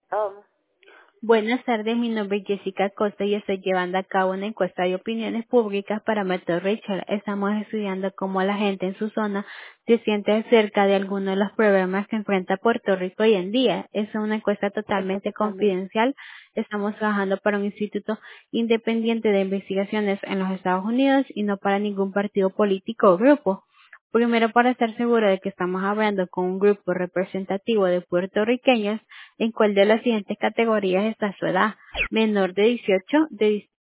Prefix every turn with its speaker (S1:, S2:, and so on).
S1: Um,
S2: Buenas tardes, mi nombre es Jessica Costa y estoy llevando a cabo una encuesta de opiniones públicas para Método Rachel. Estamos estudiando cómo la gente en su zona se siente acerca de algunos de los problemas que enfrenta Puerto Rico hoy en día. Es una encuesta totalmente confidencial. Estamos trabajando para un instituto independiente de investigaciones en los Estados Unidos y no para ningún partido político o grupo. Primero, para estar seguro de que estamos hablando con un grupo representativo de puertorriqueños, ¿en cuál de las siguientes categorías está su edad? Menor de 18, de